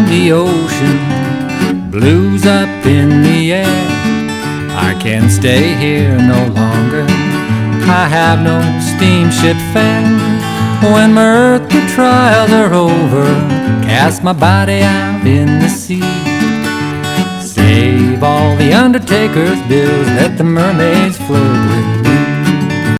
the ocean, blues up in the air. I can't stay here no longer, I have no steamship fare. When my earthly trials are over, cast my body out in the sea. Save all the undertaker's bills, let the mermaids float with me.